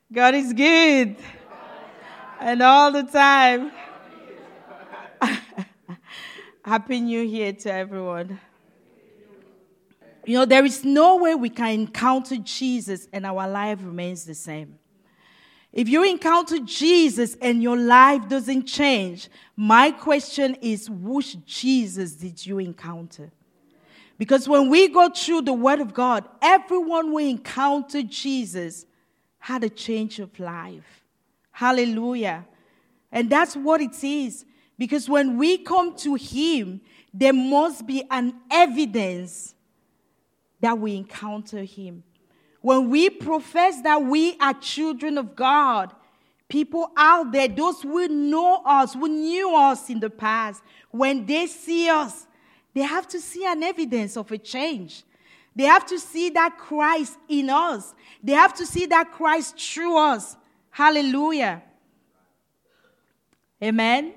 God is good. And all the time. Happy New Year to everyone. You know, there is no way we can encounter Jesus and our life remains the same. If you encounter Jesus and your life doesn't change, my question is, which Jesus did you encounter? Because when we go through the Word of God, everyone who encountered Jesus had a change of life. Hallelujah. And that's what it is. Because when we come to Him, there must be an evidence that we encounter Him. When we profess that we are children of God, people out there, those who know us, who knew us in the past, when they see us, they have to see an evidence of a change. They have to see that Christ in us. They have to see that Christ through us. Hallelujah. Amen.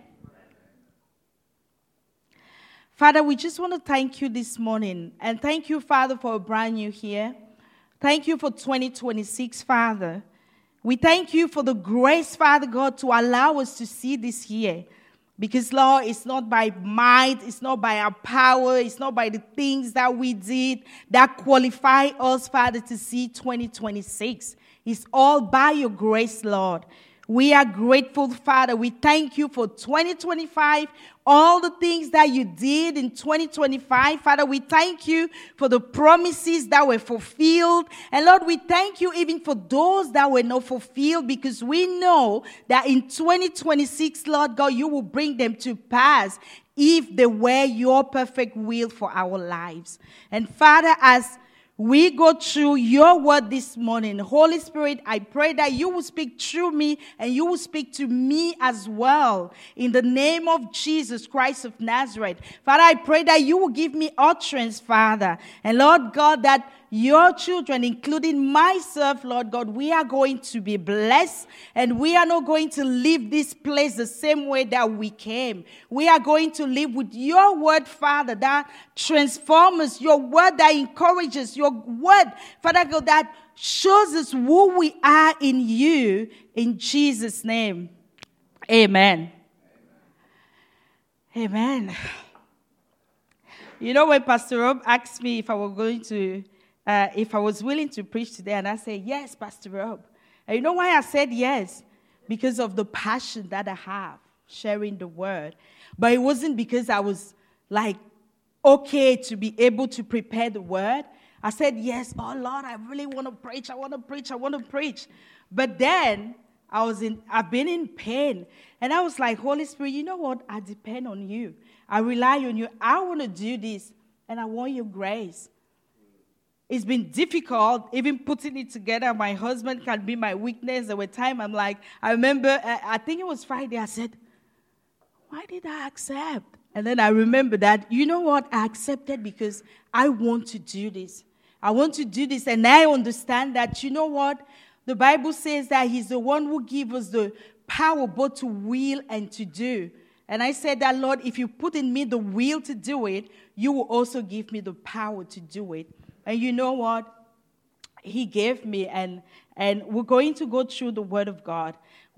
Father, we just want to thank you this morning. And thank you, Father, for a brand new year. Thank you for 2026, Father. We thank you for the grace, Father God, to allow us to see this year. Because, Lord, it's not by might, it's not by our power, it's not by the things that we did that qualify us, Father, to see 2026. It's all by your grace, Lord. We are grateful, Father. We thank you for 2025, all the things that you did in 2025. Father, we thank you for the promises that were fulfilled. And Lord, we thank you even for those that were not fulfilled, because we know that in 2026, Lord God, you will bring them to pass if they were your perfect will for our lives. And Father, as we go through your word this morning, Holy Spirit, I pray that you will speak through me and you will speak to me as well. In the name of Jesus Christ of Nazareth. Father, I pray that you will give me utterance, Father. And Lord God, that your children, including myself, Lord God, we are going to be blessed, and we are not going to leave this place the same way that we came. We are going to live with your word, Father, that transforms us, your word that encourages, your word, Father God, that shows us who we are in you, in Jesus' name. Amen. Amen. You know, when Pastor Rob asked me if I was willing to preach today, and I said, yes, Pastor Rob. And you know why I said yes? Because of the passion that I have sharing the word. But it wasn't because I was like, okay to be able to prepare the word. I said, yes, oh Lord, I really want to preach. I want to preach. But then I've been in pain. And I was like, Holy Spirit, you know what? I depend on you. I rely on you. I want to do this, and I want your grace. It's been difficult, even putting it together. My husband can be my weakness. There were times I remember, I think it was Friday, I said, why did I accept? And then I remember that, you know what? I accepted because I want to do this. I want to do this, and I understand that, you know what? The Bible says that He's the one who gives us the power both to will and to do. And I said that, Lord, if you put in me the will to do it, you will also give me the power to do it. And you know what? He gave me, and we're going to go through the Word of God.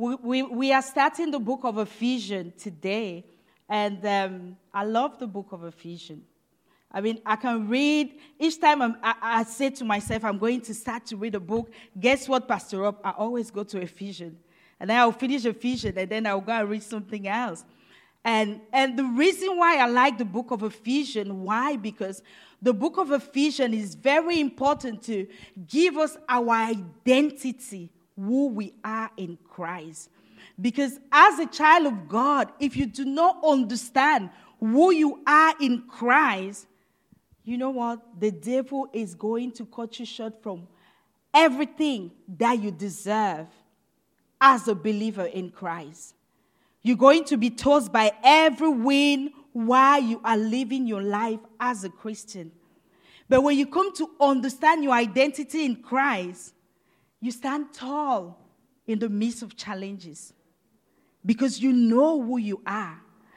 We are starting the book of Ephesians today, and I love the book of Ephesians. I mean, I can read. Each time I say to myself, I'm going to start to read a book. Guess what, Pastor Rob? I always go to Ephesians. And then I'll finish Ephesians, and then I'll go and read something else. And the reason why I like the book of Ephesians, why? Because the book of Ephesians is very important to give us our identity, who we are in Christ. Because as a child of God, if you do not understand who you are in Christ, you know what? The devil is going to cut you short from everything that you deserve as a believer in Christ. You're going to be tossed by every wind while you are living your life as a Christian. But when you come to understand your identity in Christ, you stand tall in the midst of challenges because you know who you are.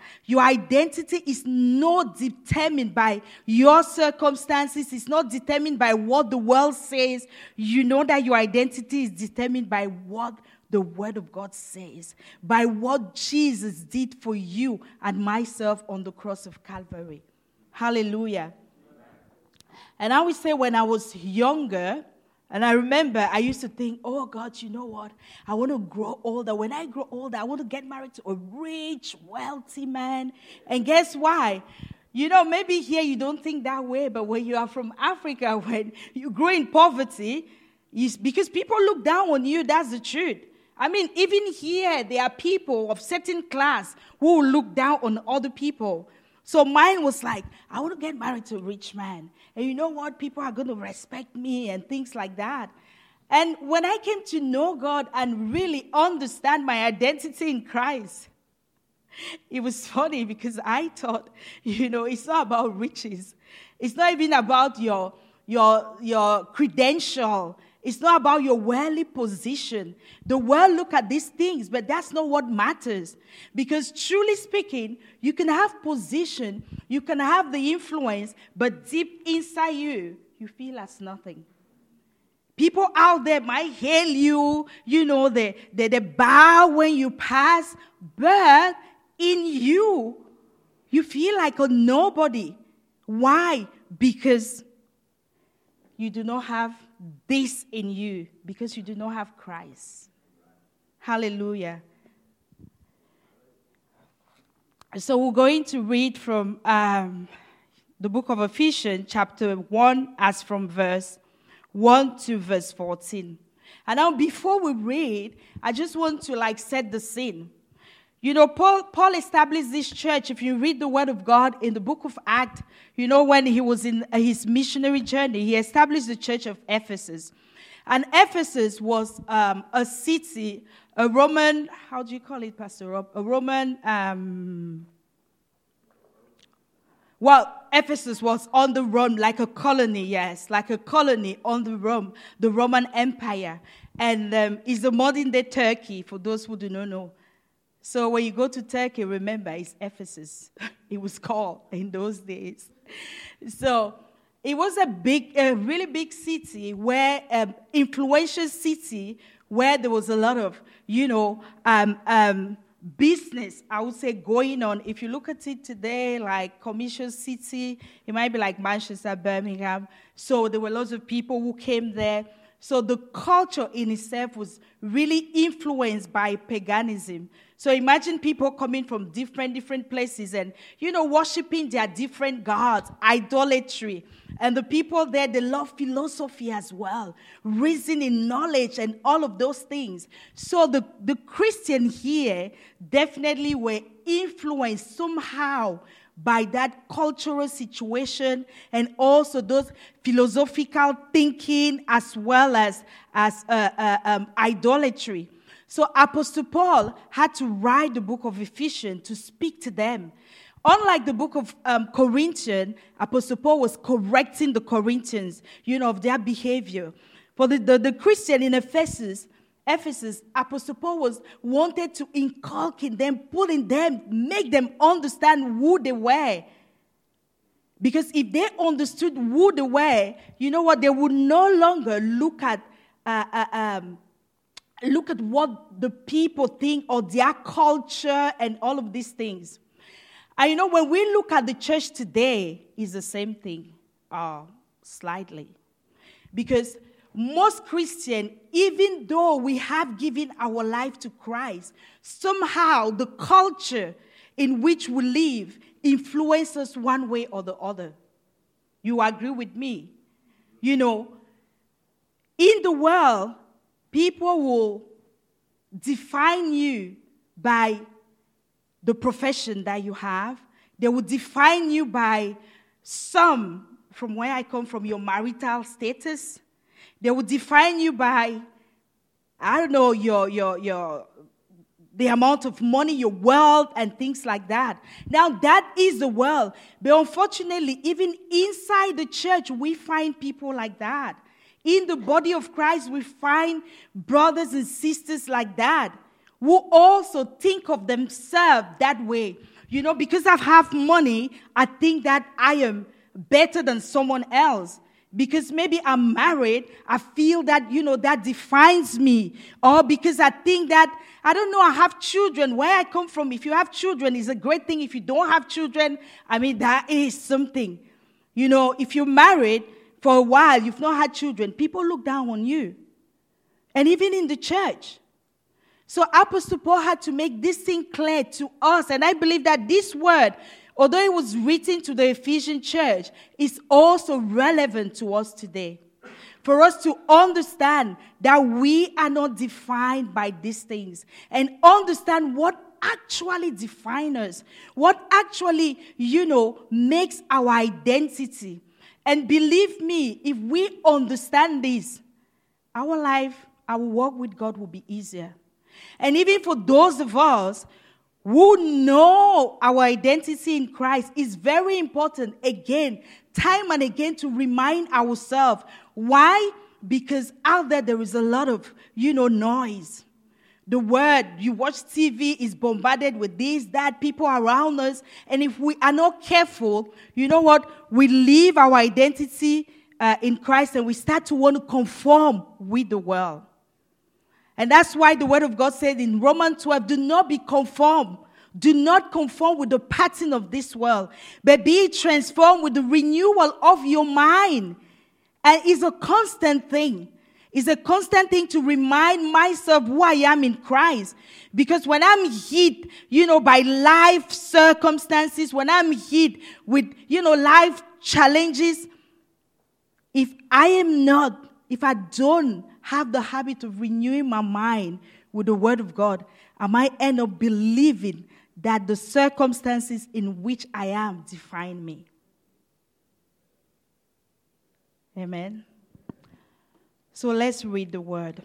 Your identity is not determined by your circumstances. It's not determined by what the world says. You know that your identity is determined by what the Word of God says, by what Jesus did for you and myself on the cross of Calvary. Hallelujah. And I would say when I was younger, and I remember I used to think, oh God, you know what? I want to grow older. When I grow older, I want to get married to a rich, wealthy man. And guess why? You know, maybe here you don't think that way, but when you are from Africa, when you grow in poverty, because people look down on you, that's the truth. I mean, even here, there are people of certain class who will look down on other people. So mine was like, I want to get married to a rich man. And you know what? People are going to respect me and things like that. And when I came to know God and really understand my identity in Christ, it was funny because I thought, you know, it's not about riches. It's not even about your credential. It's not about your worldly position. The world look at these things, but that's not what matters. Because truly speaking, you can have position, you can have the influence, but deep inside you, you feel as nothing. People out there might hail you, you know, they bow when you pass, but in you, you feel like a nobody. Why? Because you do not have this in you, because you do not have Christ. Hallelujah. So we're going to read from the book of Ephesians, chapter 1, as from verse 1 to verse 14. And now before we read, I just want to set the scene. You know, Paul established this church. If you read the Word of God in the book of Acts, you know, when he was in his missionary journey, he established the church of Ephesus. And Ephesus was a city, a Roman, how do you call it, Pastor Rob? A Roman, Ephesus was on the Rome, like a colony, yes, like a colony on the Roman Empire. And it's the modern-day Turkey, for those who do not know. So when you go to Turkey, remember, it's Ephesus. It was called in those days. So it was a really big city, influential city, where there was a lot of, you know, business, I would say, going on. If you look at it today, like commercial city, it might be like Manchester, Birmingham. So there were lots of people who came there. So the culture in itself was really influenced by paganism. So imagine people coming from different places and, you know, worshiping their different gods, idolatry. And the people there, they love philosophy as well, reasoning, knowledge, and all of those things. So the Christian here definitely were influenced somehow by that cultural situation and also those philosophical thinking as well as idolatry. So Apostle Paul had to write the book of Ephesians to speak to them. Unlike the book of Corinthians, Apostle Paul was correcting the Corinthians, you know, of their behavior. For the Christian in Ephesus, Apostle Paul wanted to inculcate them, put in them, make them understand who they were. Because if they understood who they were, you know what, they would no longer look at what the people think or their culture and all of these things. And you know, when we look at the church today, it's the same thing, slightly. Because most Christians, even though we have given our life to Christ, somehow the culture in which we live influences us one way or the other. You agree with me? You know, in the world, people will define you by the profession that you have. They will define you by some, from where I come from, your marital status. They will define you by, I don't know, the amount of money, your wealth, and things like that. Now, that is the world. But unfortunately, even inside the church, we find people like that. In the body of Christ, we find brothers and sisters like that, who also think of themselves that way. Because I have money, I think that I am better than someone else. Because maybe I'm married, I feel that, that defines me. Or because I think that, I don't know, I have children. Where I come from, if you have children, it's a great thing. If you don't have children, that is something. If you're married for a while, you've not had children, people look down on you. And even in the church. So Apostle Paul had to make this thing clear to us. And I believe that this word, although it was written to the Ephesian church, is also relevant to us today. For us to understand that we are not defined by these things. And understand what actually defines us. What actually, makes our identity. And believe me, if we understand this, our life, our walk with God will be easier. And even for those of us who know our identity in Christ, is very important, again, time and again, to remind ourselves. Why? Because out there is a lot of, noise. The word, you watch TV, is bombarded with this, that, people around us. And if we are not careful, you know what? We leave our identity in Christ and we start to want to conform with the world. And that's why the word of God said in Romans 12, do not be conformed. Do not conform with the pattern of this world, but be transformed with the renewal of your mind. And it's a constant thing. It's a constant thing to remind myself who I am in Christ. Because when I'm hit, by life circumstances, when I'm hit with, life challenges, if I don't have the habit of renewing my mind with the word of God, I might end up believing that the circumstances in which I am define me. Amen. So let's read the word.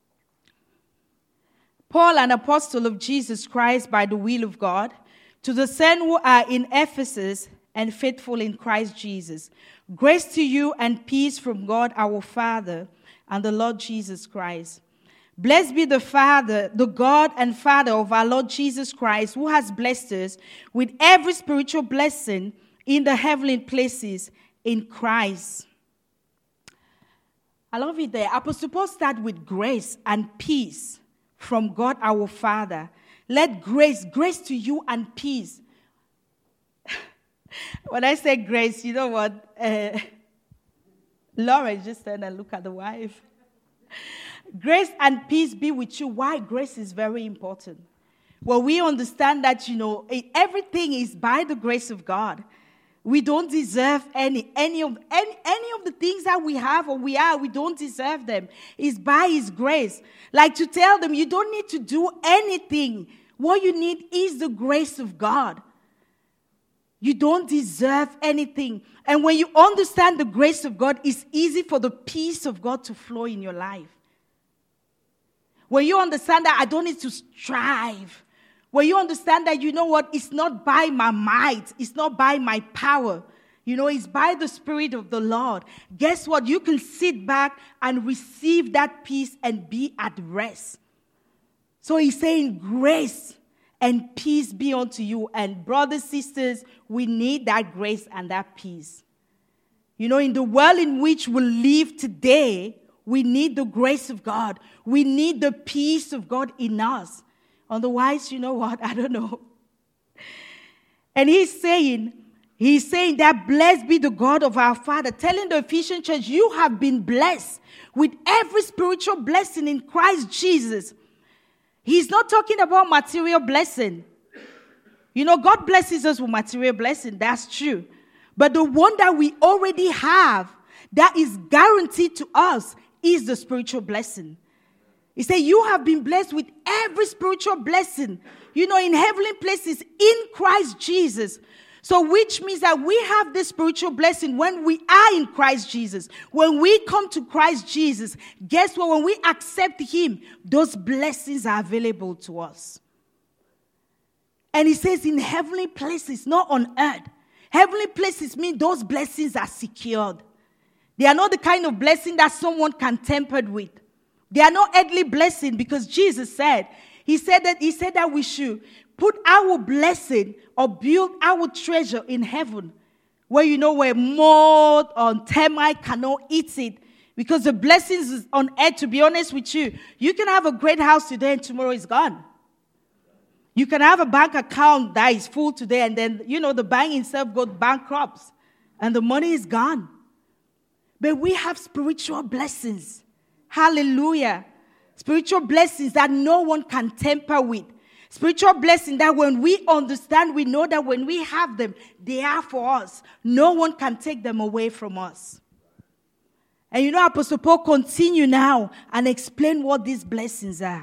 Paul, an apostle of Jesus Christ by the will of God, to the saints who are in Ephesus and faithful in Christ Jesus, grace to you and peace from God our Father and the Lord Jesus Christ. Blessed be the God and Father of our Lord Jesus Christ, who has blessed us with every spiritual blessing in the heavenly places in Christ. I love it there. Apostle Paul starts with grace and peace from God our Father. Let grace to you and peace. When I say grace, you know what? Laura just turned and looked at the wife. Grace and peace be with you. Why? Grace is very important. Well, we understand that, everything is by the grace of God. We don't deserve any of the things that we have or we don't deserve them. It's by His grace. Like to tell them, you don't need to do anything. What you need is the grace of God. You don't deserve anything. And when you understand the grace of God, it's easy for the peace of God to flow in your life. When you understand that I don't need to strive. When you understand that, it's not by my might. It's not by my power. It's by the Spirit of the Lord. Guess what? You can sit back and receive that peace and be at rest. So He's saying grace and peace be unto you. And brothers, sisters, we need that grace and that peace. In the world in which we live today, we need the grace of God. We need the peace of God in us. Otherwise, you know what? I don't know. And he's saying that blessed be the God of our Father, telling the Ephesian church, you have been blessed with every spiritual blessing in Christ Jesus. He's not talking about material blessing. God blesses us with material blessing. That's true. But the one that we already have that is guaranteed to us is the spiritual blessing. He said, you have been blessed with every spiritual blessing, in heavenly places in Christ Jesus. So which means that we have this spiritual blessing when we are in Christ Jesus. When we come to Christ Jesus, guess what? When we accept Him, those blessings are available to us. And He says in heavenly places, not on earth. Heavenly places mean those blessings are secured. They are not the kind of blessing that someone can tamper with. They are not earthly blessing because Jesus said, He said that we should put our blessing or build our treasure in heaven, where mold or termite cannot eat it. Because the blessings on earth, to be honest with you, you can have a great house today and tomorrow is gone. You can have a bank account that is full today and then, the bank itself goes bankrupt and the money is gone. But we have spiritual blessings. Hallelujah. Spiritual blessings that no one can tamper with. Spiritual blessings that when we understand, we know that when we have them, they are for us. No one can take them away from us. And Apostle Paul continue now and explain what these blessings are.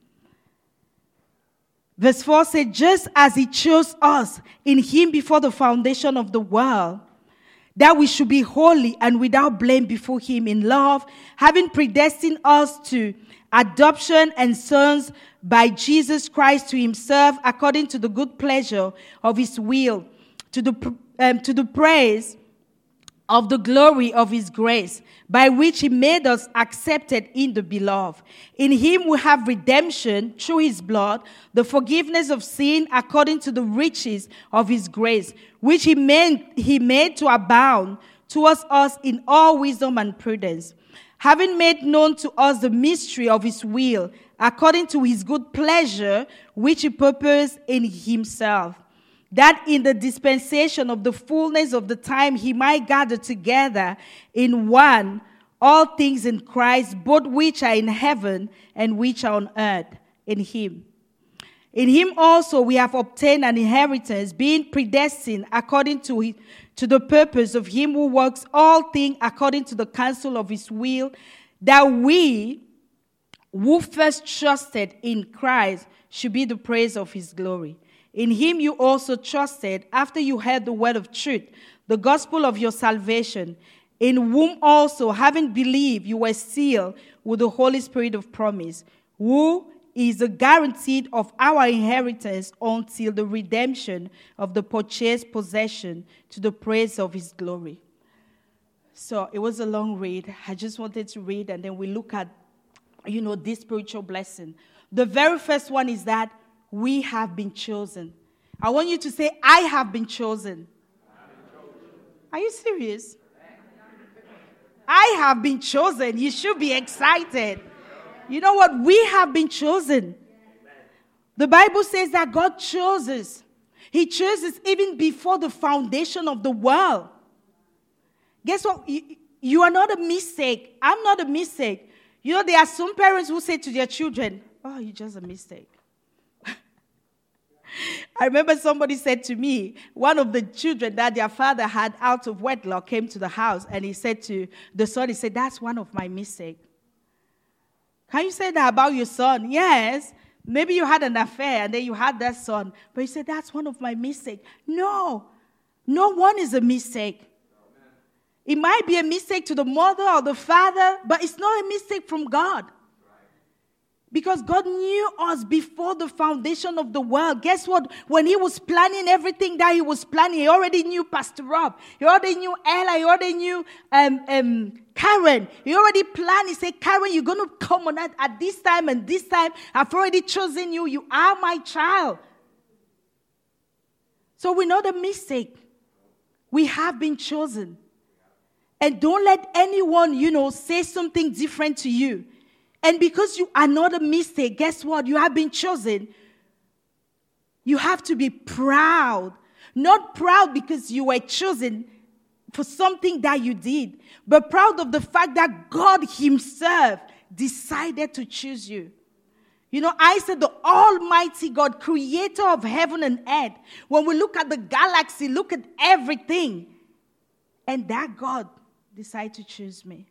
Verse 4 says, just as he chose us in him before the foundation of the world, that we should be holy and without blame before him in love, having predestined us to adoption and sons by Jesus Christ to himself, according to the good pleasure of his will, to the praise of the glory of his grace, by which he made us accepted in the beloved. In him we have redemption through his blood, the forgiveness of sin according to the riches of his grace, which he made to abound towards us in all wisdom and prudence, having made known to us the mystery of his will, according to his good pleasure, which he purposed in himself, that in the dispensation of the fullness of the time he might gather together in one all things in Christ, both which are in heaven and which are on earth, in him. In him also we have obtained an inheritance, being predestined according to the purpose of him who works all things according to the counsel of his will, that we who first trusted in Christ should be the praise of his glory. In him you also trusted, after you heard the word of truth, the gospel of your salvation, in whom also, having believed, you were sealed with the Holy Spirit of promise, who is the guarantee of our inheritance until the redemption of the purchased possession, to the praise of his glory. So it was a long read. I just wanted to read, and then we look at, this spiritual blessing. The very first one is that we have been chosen. I want you to say, I have been chosen. Are you serious? I have been chosen. You should be excited. You know what? We have been chosen. The Bible says that God chooses. He chooses even before the foundation of the world. Guess what? You are not a mistake. I'm not a mistake. There are some parents who say to their children, oh, you're just a mistake. I remember somebody said to me, one of the children that their father had out of wedlock came to the house, and he said to the son, he said, that's one of my mistakes. Can you say that about your son? Yes. Maybe you had an affair and then you had that son. But he said, that's one of my mistakes. No one is a mistake. It might be a mistake to the mother or the father, but it's not a mistake from God. Because God knew us before the foundation of the world. Guess what? When he was planning everything that he was planning, he already knew Pastor Rob. He already knew Ella. He already knew Karen. He already planned. He said, Karen, you're going to come on at this time and this time. I've already chosen you. You are my child. So we're not a mistake. We have been chosen. And don't let anyone, say something different to you. And because you are not a mistake, guess what? You have been chosen. You have to be proud. Not proud because you were chosen for something that you did, but proud of the fact that God himself decided to choose you. I said the Almighty God, creator of heaven and earth. When we look at the galaxy, look at everything. And that God decided to choose me.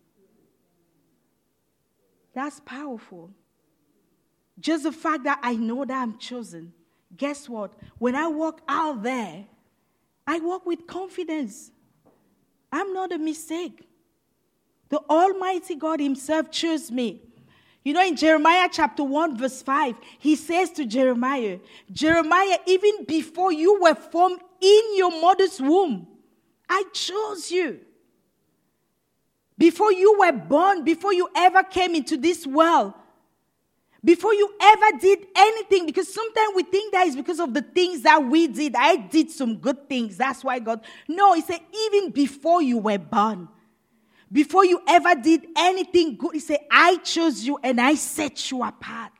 That's powerful. Just the fact that I know that I'm chosen. Guess what? When I walk out there, I walk with confidence. I'm not a mistake. The Almighty God himself chose me. In Jeremiah chapter 1 verse 5, he says to Jeremiah, even before you were formed in your mother's womb, I chose you. Before you were born, before you ever came into this world, Before you ever did anything, because sometimes we think that is because of the things that we did. I did some good things. That's why God. No, he said, even before you were born, before you ever did anything good, he said, I chose you and I set you apart.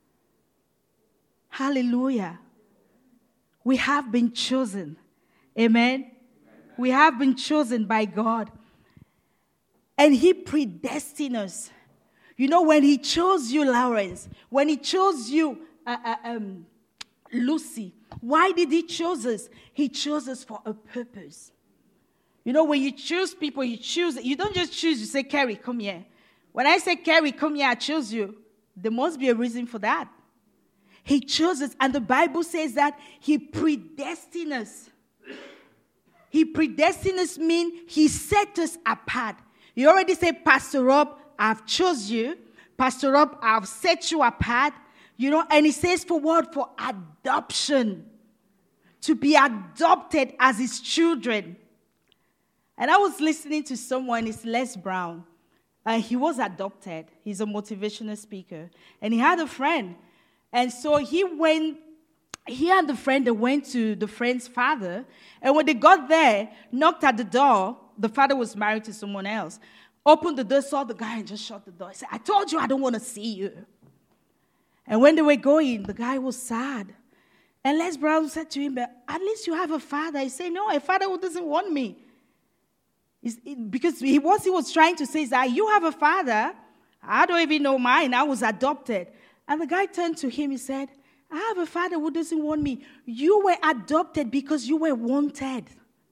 Hallelujah. We have been chosen. Amen. We have been chosen by God. And he predestined us. You know, when he chose you, Lawrence, when he chose you, Lucy, why did he choose us? He chose us for a purpose. You know, when you choose people, you don't just choose, you say, Carrie, come here. When I say, Carrie, come here, I choose you, there must be a reason for that. He chose us, and the Bible says that he predestined us. He predestined us means he set us apart. You already said, Pastor Rob, I've chose you. Pastor Rob, I've set you apart. You know, and he says for what? For adoption. To be adopted as his children. And I was listening to someone, it's Les Brown. He was adopted. He's a motivational speaker. And he had a friend. And so he and the friend, they went to the friend's father. And when they got there, knocked at the door, the father was married to someone else. Opened the door, saw the guy, and just shut the door. He said, I told you I don't want to see you. And when they were going, the guy was sad. And Les Brown said to him, but at least you have a father. He said, no, a father who doesn't want me. Because what he was trying to say is that you have a father. I don't even know mine. I was adopted. And the guy turned to him. He said, I have a father who doesn't want me. You were adopted because you were wanted.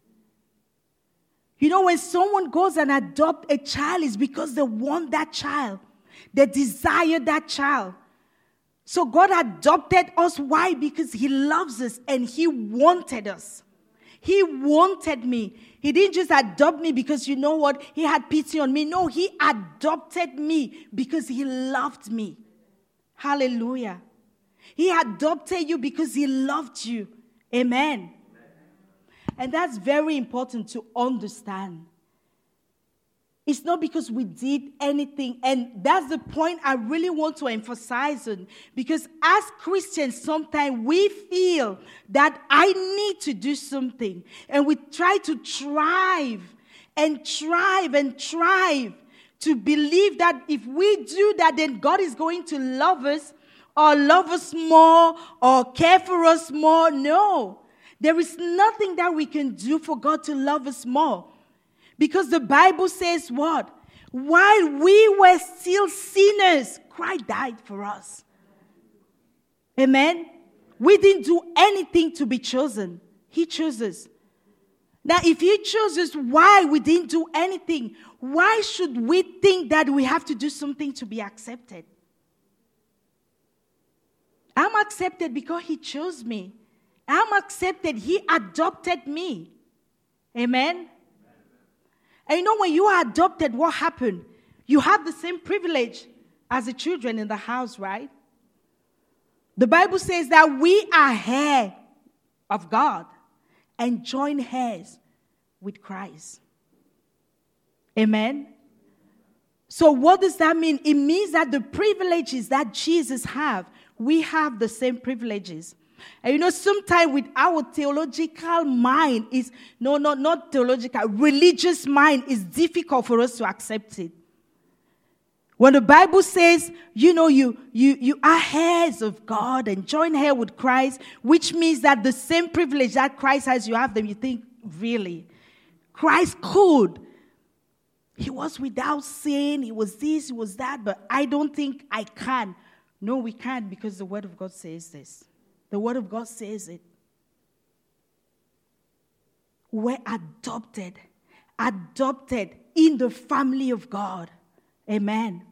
You know, when someone goes and adopts a child, it's because they want that child. They desire that child. So God adopted us. Why? Because he loves us and he wanted us. He wanted me. He didn't just adopt me because, you know what, he had pity on me. No, he adopted me because he loved me. Hallelujah. He adopted you because he loved you. Amen. And that's very important to understand. It's not because we did anything. And that's the point I really want to emphasize on. Because as Christians, sometimes we feel that I need to do something. And we try to strive to believe that if we do that, then God is going to love us or love us more or care for us more. No. There is nothing that we can do for God to love us more. Because the Bible says what? While we were still sinners, Christ died for us. Amen? We didn't do anything to be chosen. He chose us. Now, if he chose us, why we didn't do anything? Why should we think that we have to do something to be accepted? I'm accepted because he chose me. I'm accepted. He adopted me. Amen? And you know, when you are adopted, what happened? You have the same privilege as the children in the house, right? The Bible says that we are heirs of God and joint heirs with Christ. Amen? So what does that mean? It means that the privileges that Jesus have, we have the same privileges. And you know, sometimes with our theological mind, not theological, religious mind, is difficult for us to accept it. When the Bible says, you know, you are heirs of God and joint heir with Christ, which means that the same privilege that Christ has, you have them, you think, really? Christ could. He was without sin, he was this, he was that, but I don't think I can. No, we can't, because the Word of God says this. The Word of God says it. We're adopted in the family of God. Amen.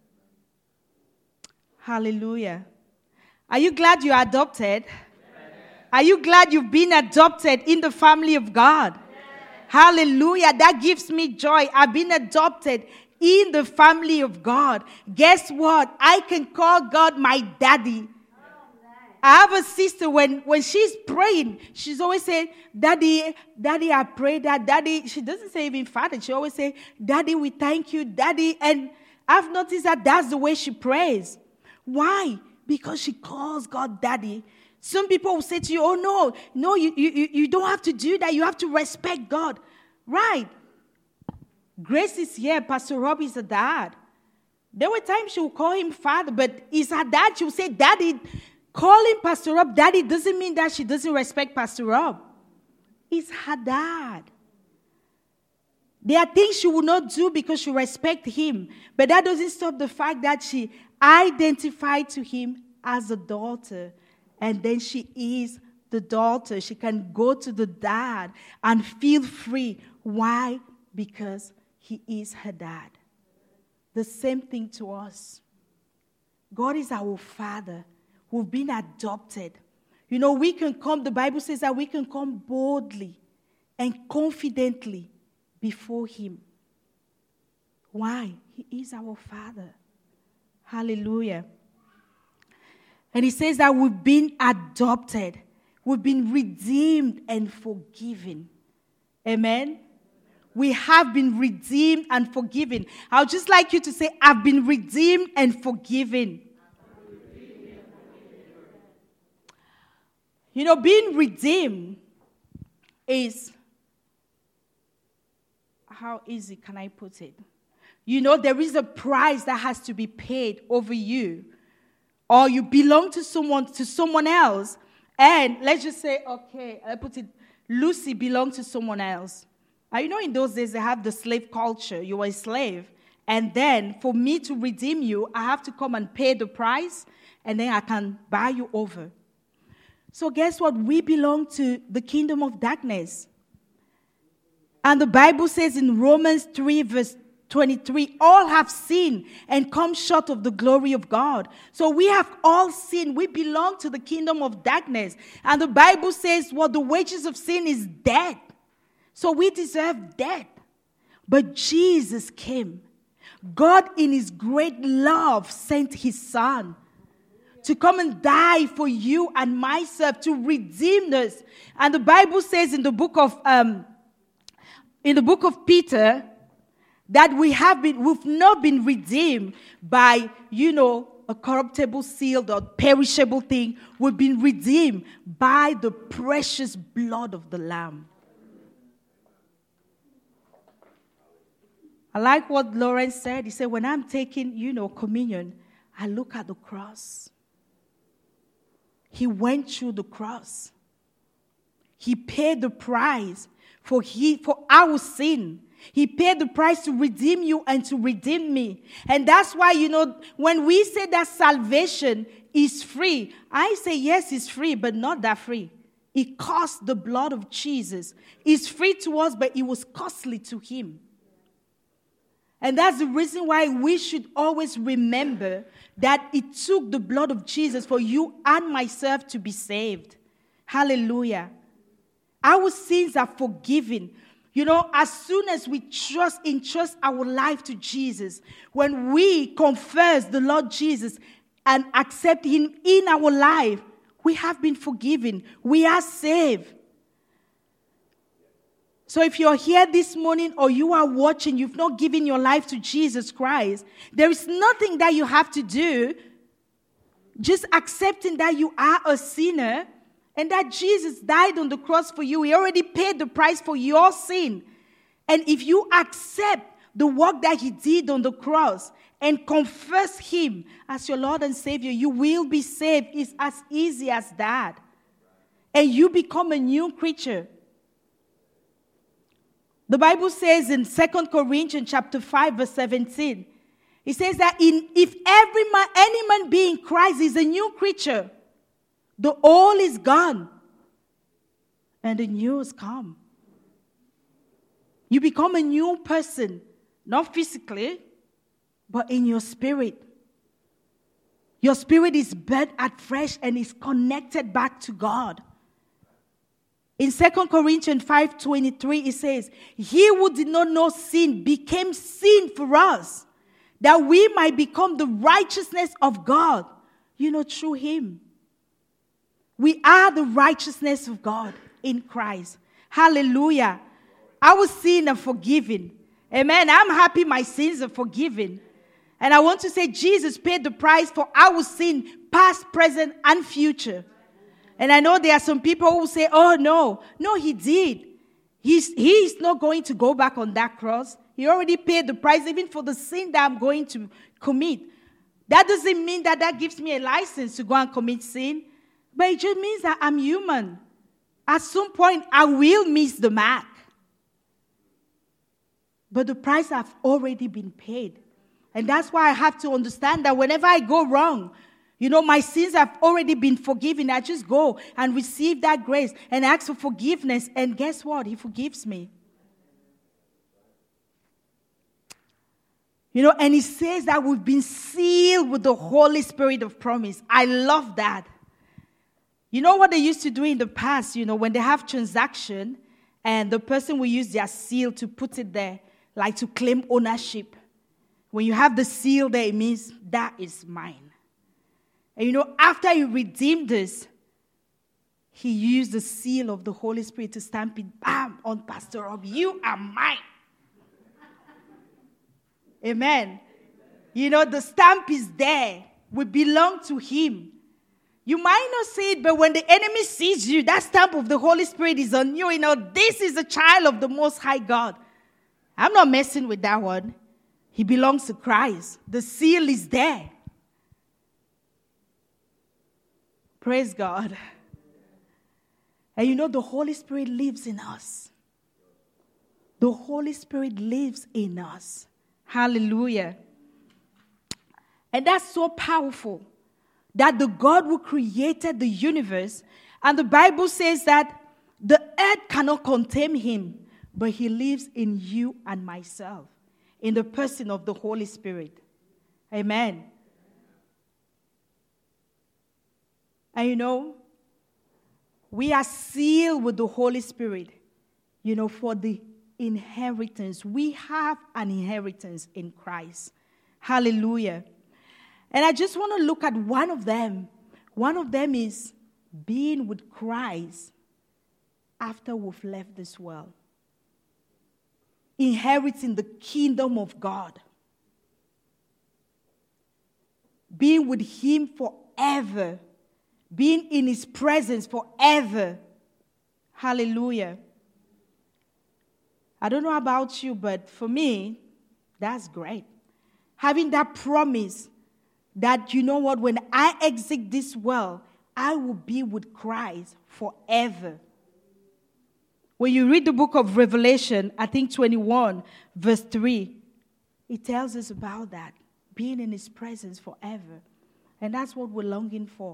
Hallelujah. Are you glad you're adopted? Amen. Are you glad you've been adopted in the family of God? Amen. Hallelujah. That gives me joy. I've been adopted in the family of God. Guess what? I can call God my daddy. I have a sister, when she's praying, she's always saying, Daddy, I pray that. Daddy, she doesn't say even Father. She always say, Daddy, we thank you, Daddy. And I've noticed that that's the way she prays. Why? Because she calls God daddy. Some people will say to you, oh, no, you don't have to do that. You have to respect God. Right. Grace is here. Pastor Rob is a dad. There were times she would call him father, but he's her dad. She would say, daddy. Calling Pastor Rob daddy doesn't mean that she doesn't respect Pastor Rob. He's her dad. There are things she will not do because she respects him. But that doesn't stop the fact that she identified to him as a daughter. And then she is the daughter. She can go to the dad and feel free. Why? Because he is her dad. The same thing to us. God is our Father. We've been adopted. You know, we can come, the Bible says that we can come boldly and confidently before him. Why? He is our Father. Hallelujah. And he says that we've been adopted. We've been redeemed and forgiven. Amen? We have been redeemed and forgiven. I would just like you to say, I've been redeemed and forgiven. You know, being redeemed is, how easy can I put it? You know, there is a price that has to be paid over you. Or you belong to someone else. And let's just say, okay, I put it, Lucy belonged to someone else. You know, in those days, they have the slave culture. You were a slave. And then, for me to redeem you, I have to come and pay the price. And then I can buy you over. So guess what? We belong to the kingdom of darkness. And the Bible says in Romans 3 verse 23, all have sinned and come short of the glory of God. So we have all sinned. We belong to the kingdom of darkness. And the Bible says, well, the wages of sin is death. So we deserve death. But Jesus came. God in his great love sent his son to come and die for you and myself, to redeem us. And the Bible says in the book of Peter that we've not been redeemed by, a corruptible seal or perishable thing. We've been redeemed by the precious blood of the Lamb. I like what Lawrence said. He said, when I'm taking, communion, I look at the cross. He went through the cross. He paid the price for our sin. He paid the price to redeem you and to redeem me. And that's why, when we say that salvation is free, I say, yes, it's free, but not that free. It cost the blood of Jesus. It's free to us, but it was costly to him. And that's the reason why we should always remember that it took the blood of Jesus for you and myself to be saved. Hallelujah. Our sins are forgiven. As soon as we entrust our life to Jesus, when we confess the Lord Jesus and accept him in our life, we have been forgiven. We are saved. So if you're here this morning or you are watching, you've not given your life to Jesus Christ, there is nothing that you have to do. Just accepting that you are a sinner and that Jesus died on the cross for you. He already paid the price for your sin. And if you accept the work that he did on the cross and confess him as your Lord and Savior, you will be saved. It's as easy as that. And you become a new creature. The Bible says in 2 Corinthians chapter 5, verse 17, it says that if any man be in Christ is a new creature, the old is gone and the new has come. You become a new person, not physically, but in your spirit. Your spirit is birthed afresh and is connected back to God. In 2 Corinthians 5:23, it says, he who did not know sin became sin for us, that we might become the righteousness of God, through him. We are the righteousness of God in Christ. Hallelujah. Our sins are forgiven. Amen. I'm happy my sins are forgiven. And I want to say Jesus paid the price for our sin, past, present, and future. And I know there are some people who say, oh, no. No, he did. He's not going to go back on that cross. He already paid the price even for the sin that I'm going to commit. That doesn't mean that gives me a license to go and commit sin. But it just means that I'm human. At some point, I will miss the mark. But the price has already been paid. And that's why I have to understand that whenever I go wrong, my sins have already been forgiven. I just go and receive that grace and ask for forgiveness. And guess what? He forgives me. And he says that we've been sealed with the Holy Spirit of promise. I love that. You know what they used to do in the past, when they have transaction and the person will use their seal to put it there, like to claim ownership. When you have the seal there, it means that is mine. And after he redeemed us, he used the seal of the Holy Spirit to stamp it, bam, on Pastor Rob. You are mine. Amen. The stamp is there. We belong to him. You might not see it, but when the enemy sees you, that stamp of the Holy Spirit is on you. This is a child of the Most High God. I'm not messing with that one. He belongs to Christ. The seal is there. Praise God. And the Holy Spirit lives in us. The Holy Spirit lives in us. Hallelujah. And that's so powerful. That the God who created the universe, and the Bible says that the earth cannot contain him, but he lives in you and myself, in the person of the Holy Spirit. Amen. And we are sealed with the Holy Spirit, for the inheritance. We have an inheritance in Christ. Hallelujah. And I just want to look at one of them. One of them is being with Christ after we've left this world. Inheriting the kingdom of God. Being with him forever. Being in his presence forever. Hallelujah. I don't know about you, but for me, that's great. Having that promise that, when I exit this world, I will be with Christ forever. When you read the book of Revelation, I think 21, verse 3, it tells us about that, being in his presence forever. And that's what we're longing for.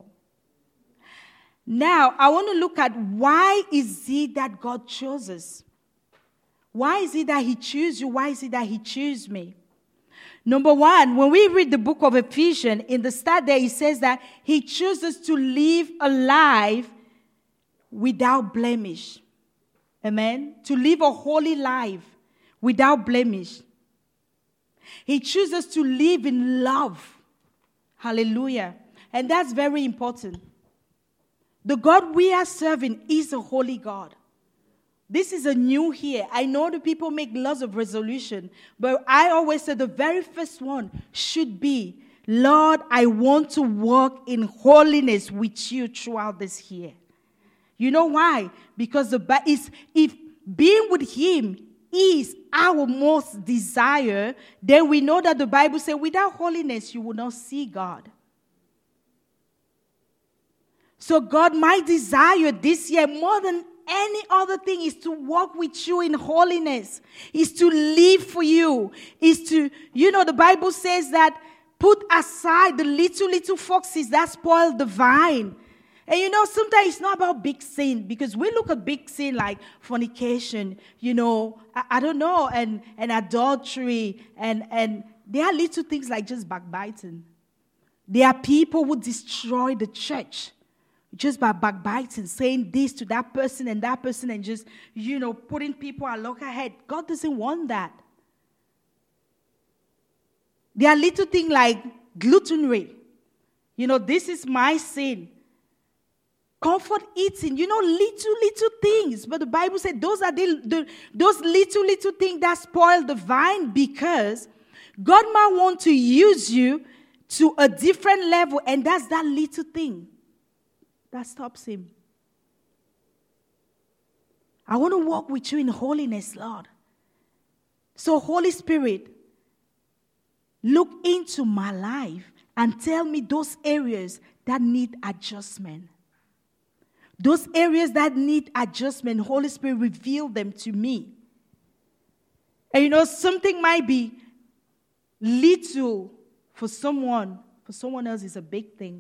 Now, I want to look at why is it that God chose us? Why is it that he chose you? Why is it that he chose me? Number one, when we read the book of Ephesians, in the start there, it says that he chooses to live a life without blemish. Amen? To live a holy life without blemish. He chooses to live in love. Hallelujah. And that's very important. The God we are serving is a holy God. This is a new here. I know the people make lots of resolution, but I always say the very first one should be, Lord, I want to walk in holiness with you throughout this year. You know why? Because if being with him is our most desire, then we know that the Bible says without holiness you will not see God. So God, my desire this year more than any other thing is to walk with you in holiness, is to live for you, is to, the Bible says that put aside the little foxes that spoil the vine. And sometimes it's not about big sin, because we look at big sin like fornication, I don't know, and adultery, and there are little things like just backbiting. There are people who destroy the church just by backbiting, saying this to that person, and just, putting people at loggerhead. God doesn't want that. There are little things like gluttony. This is my sin. Comfort eating, little things. But the Bible said those are those little things that spoil the vine, because God might want to use you to a different level, and that's that little thing that stops him. I want to walk with you in holiness, Lord. So, Holy Spirit, look into my life and tell me those areas that need adjustment. Those areas that need adjustment, Holy Spirit, reveal them to me. And something might be little for someone else is a big thing.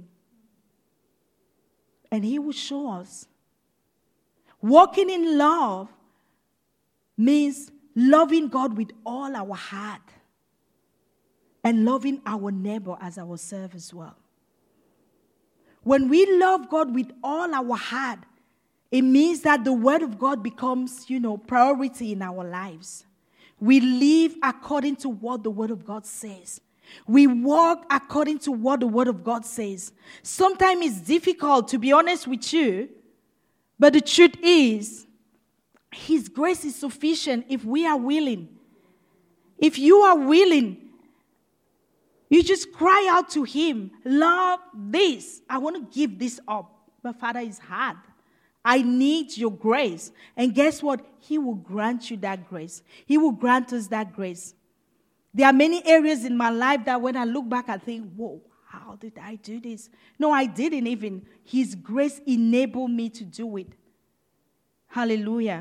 And He will show us. Walking in love means loving God with all our heart and loving our neighbor as ourselves as well. When we love God with all our heart, it means that the Word of God becomes, priority in our lives. We live according to what the Word of God says. We walk according to what the Word of God says. Sometimes it's difficult, to be honest with you, but the truth is, His grace is sufficient if we are willing. If you are willing, you just cry out to Him, Lord, this, I want to give this up. But Father, it's hard. I need your grace. And guess what? He will grant you that grace. He will grant us that grace. There are many areas in my life that when I look back, I think, whoa, how did I do this? No, I didn't even. His grace enabled me to do it. Hallelujah.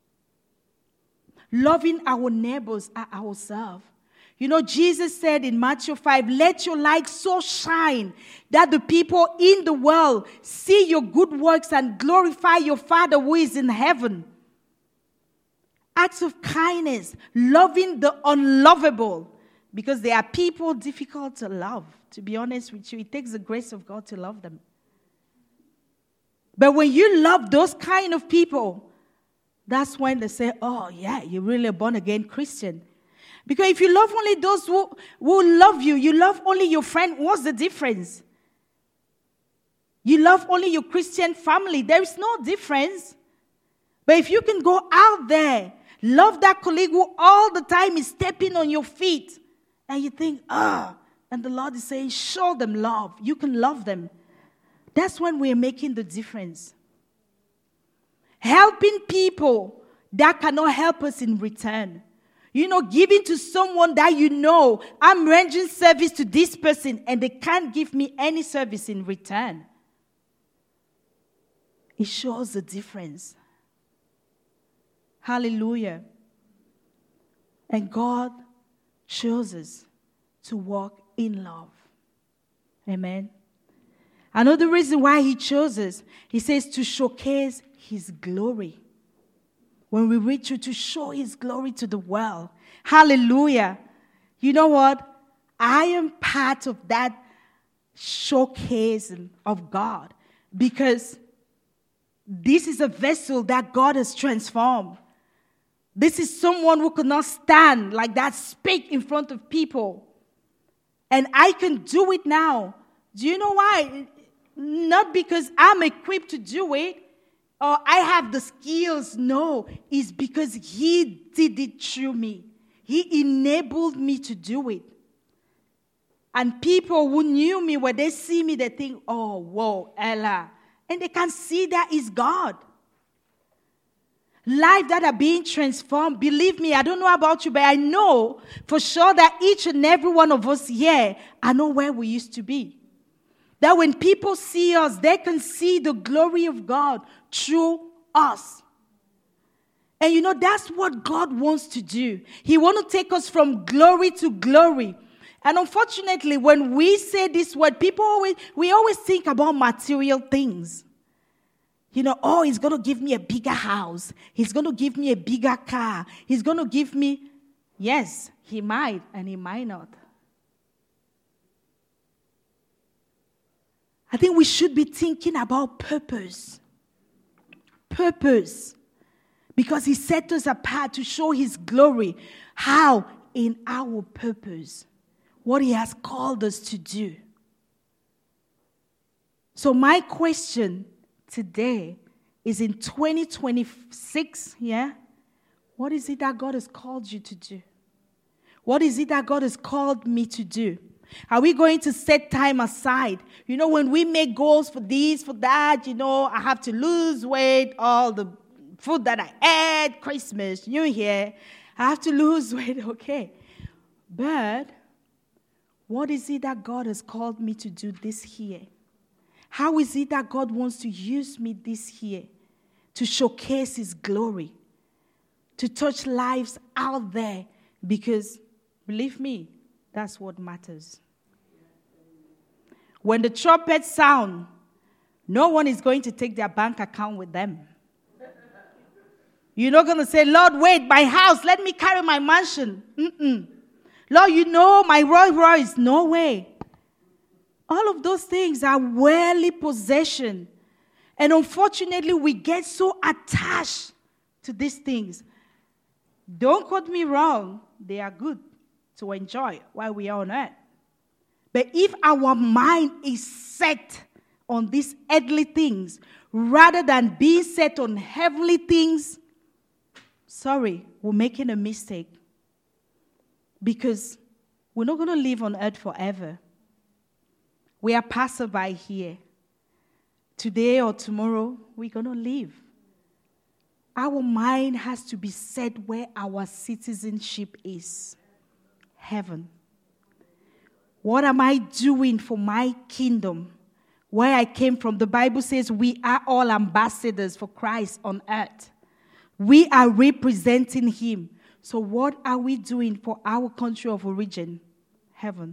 Loving our neighbors as ourselves. Jesus said in Matthew 5, let your light so shine that the people in the world see your good works and glorify your Father who is in heaven. Acts of kindness, loving the unlovable, because there are people difficult to love. To be honest with you, it takes the grace of God to love them. But when you love those kind of people, that's when they say, oh yeah, you're really a born-again Christian. Because if you love only those who love you, you love only your friend, what's the difference? You love only your Christian family, there is no difference. But if you can go out there, love that colleague who all the time is stepping on your feet, and you think, and the Lord is saying, show them love. You can love them. That's when we're making the difference. Helping people that cannot help us in return. Giving to someone that I'm rendering service to this person and they can't give me any service in return. It shows the difference. Hallelujah. And God chooses to walk in love. Amen. Another reason why He chooses, He says to showcase His glory. When we reach you to show His glory to the world. Hallelujah. You know what? I am part of that showcase of God. Because this is a vessel that God has transformed. This is someone who could not stand like that, speak in front of people. And I can do it now. Do you know why? Not because I'm equipped to do it, or I have the skills. No, it's because He did it through me. He enabled me to do it. And people who knew me, when they see me, they think, oh, whoa, Ella. And they can see that it's God. Lives that are being transformed. Believe me, I don't know about you, but I know for sure that each and every one of us here, I know where we used to be. That when people see us, they can see the glory of God through us. And that's what God wants to do. He wants to take us from glory to glory. And unfortunately, when we say this word, we always think about material things. He's going to give me a bigger house. He's going to give me a bigger car. He's going to give me, yes, He might and He might not. I think we should be thinking about purpose. Purpose. Because He set us apart to show His glory. How? In our purpose. What He has called us to do. So my question today is, in 2026, what is it that God has called you to do? What is it that God has called me to do? Are we going to set time aside? You know, when we make goals for this, for that, you know, I have to lose weight, all the food that I ate, Christmas, New Year, I have to lose weight, okay. But what is it that God has called me to do this year? How is it that God wants to use me this year to showcase His glory, to touch lives out there? Because, believe me, that's what matters. When the trumpets sound, no one is going to take their bank account with them. You're not going to say, Lord, wait, my house, let me carry my mansion. Lord, you know my Rolls Royce. No way. All of those things are worldly possession. And unfortunately, we get so attached to these things. Don't quote me wrong. They are good to enjoy while we are on earth. But if our mind is set on these earthly things rather than being set on heavenly things, sorry, we're making a mistake. Because we're not going to live on earth forever. We are passerby here. Today or tomorrow, we're going to leave. Our mind has to be set where our citizenship is. Heaven. What am I doing for my kingdom? Where I came from, the Bible says we are all ambassadors for Christ on earth. We are representing Him. So what are we doing for our country of origin? Heaven.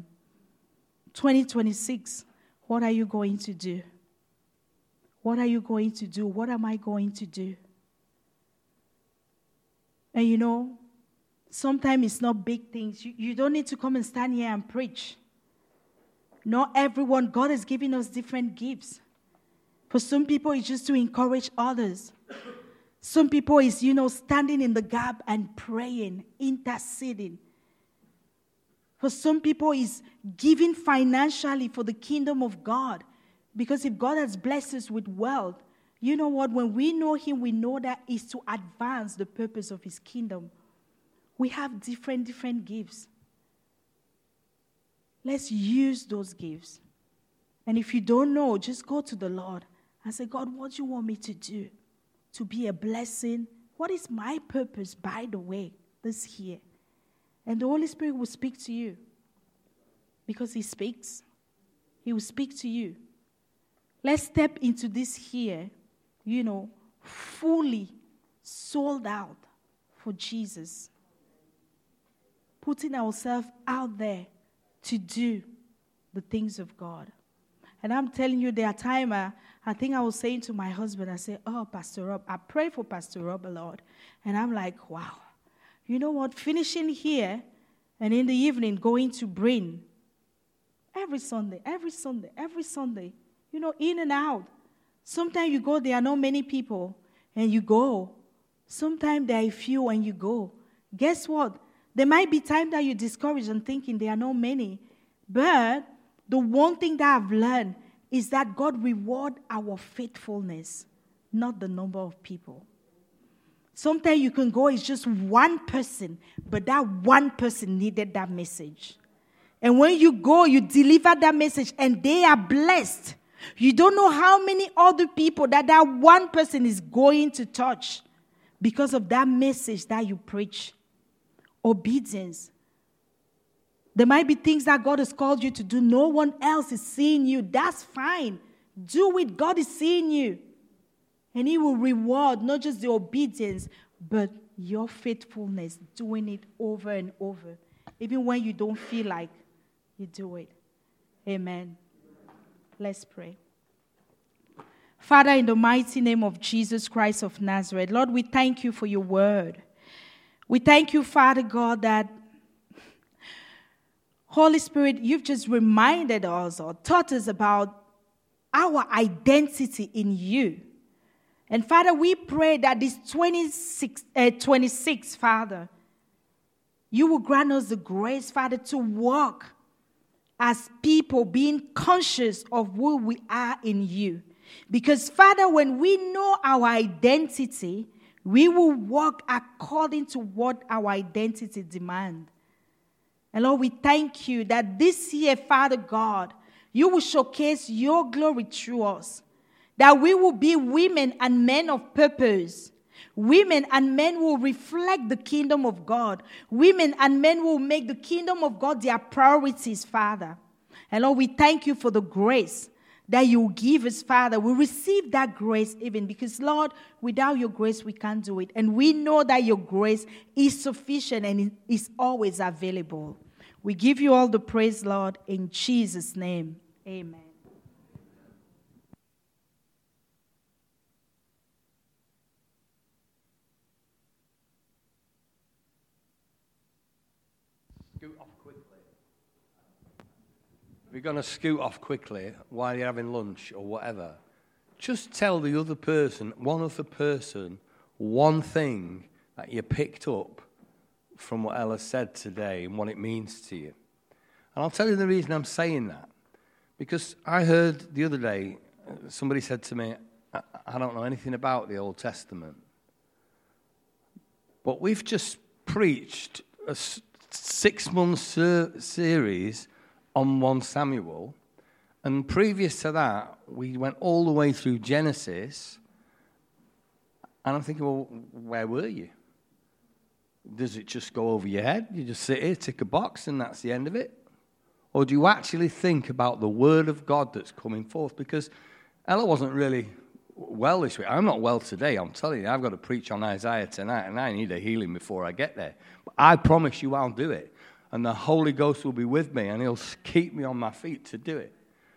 2026, what are you going to do? What are you going to do? What am I going to do? And you know, sometimes it's not big things. You don't need to come and stand here and preach. Not everyone, God has given us different gifts. For some people, it's just to encourage others. Some people is, standing in the gap and praying, interceding. For some people, it's giving financially for the kingdom of God. Because if God has blessed us with wealth, you know what? When we know Him, we know that it's to advance the purpose of His kingdom. We have different gifts. Let's use those gifts. And if you don't know, just go to the Lord and say, God, what do you want me to do? To be a blessing? What is my purpose, by the way, this year? And the Holy Spirit will speak to you. Because He speaks. He will speak to you. Let's step into this year, fully sold out for Jesus. Putting ourselves out there to do the things of God. And I'm telling you, there are times, I think I was saying to my husband, I said, oh, Pastor Rob, I pray for Pastor Rob a lot. And I'm like, wow. You know what? Finishing here and in the evening going to Bryn. Every Sunday, in and out. Sometimes you go, there are not many people, and you go. Sometimes there are few, and you go. Guess what? There might be times that you're discouraged and thinking there are not many. But the one thing that I've learned is that God rewards our faithfulness, not the number of people. Sometimes you can go, it's just one person, but that one person needed that message. And when you go, you deliver that message, and they are blessed. You don't know how many other people that one person is going to touch because of that message that you preach. Obedience. There might be things that God has called you to do. No one else is seeing you. That's fine. Do it. God is seeing you. And He will reward not just the obedience, but your faithfulness, doing it over and over. Even when you don't feel like you do it. Amen. Let's pray. Father, in the mighty name of Jesus Christ of Nazareth, Lord, we thank you for your word. We thank you, Father God, that Holy Spirit, you've just reminded us or taught us about our identity in you. And Father, we pray that this 26, Father, you will grant us the grace, Father, to walk as people being conscious of who we are in you. Because, Father, when we know our identity, we will walk according to what our identity demands. And Lord, we thank you that this year, Father God, you will showcase your glory through us. That we will be women and men of purpose. Women and men who will reflect the kingdom of God. Women and men who will make the kingdom of God their priorities, Father. And Lord, we thank you for the grace that you give us, Father. We receive that grace even because, Lord, without your grace, we can't do it. And we know that your grace is sufficient and is always available. We give you all the praise, Lord, in Jesus' name. Amen. Scoot off quickly. If you're going to scoot off quickly while you're having lunch or whatever, just tell the other person, one thing that you picked up from what Ella said today and what it means to you. And I'll tell you the reason I'm saying that. Because I heard the other day, somebody said to me, I don't know anything about the Old Testament. But we've just preached a 6-month series on 1 Samuel. And previous to that, we went all the way through Genesis. And I'm thinking, well, where were you? Does it just go over your head? You just sit here, tick a box, and that's the end of it? Or do you actually think about the word of God that's coming forth? Because Ella wasn't really well this week. I'm not well today, I'm telling you. I've got to preach on Isaiah tonight, and I need a healing before I get there. But I promise you I'll do it. And the Holy Ghost will be with me, and he'll keep me on my feet to do it.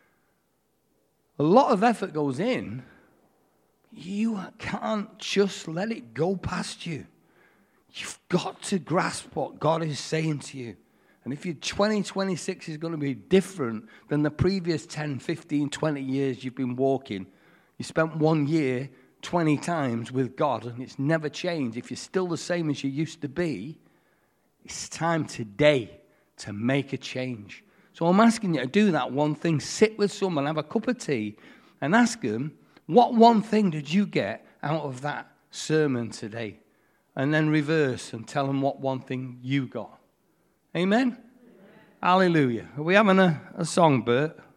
A lot of effort goes in. You can't just let it go past you. You've got to grasp what God is saying to you. And if your 2026 is going to be different than the previous 10, 15, 20 years you've been walking, you spent 1 year 20 times with God and it's never changed. If you're still the same as you used to be, it's time today to make a change. So I'm asking you to do that one thing. Sit with someone, have a cup of tea, and ask them, what one thing did you get out of that sermon today? And then reverse and tell them what one thing you got. Amen? Hallelujah. Are we having a song, Bert?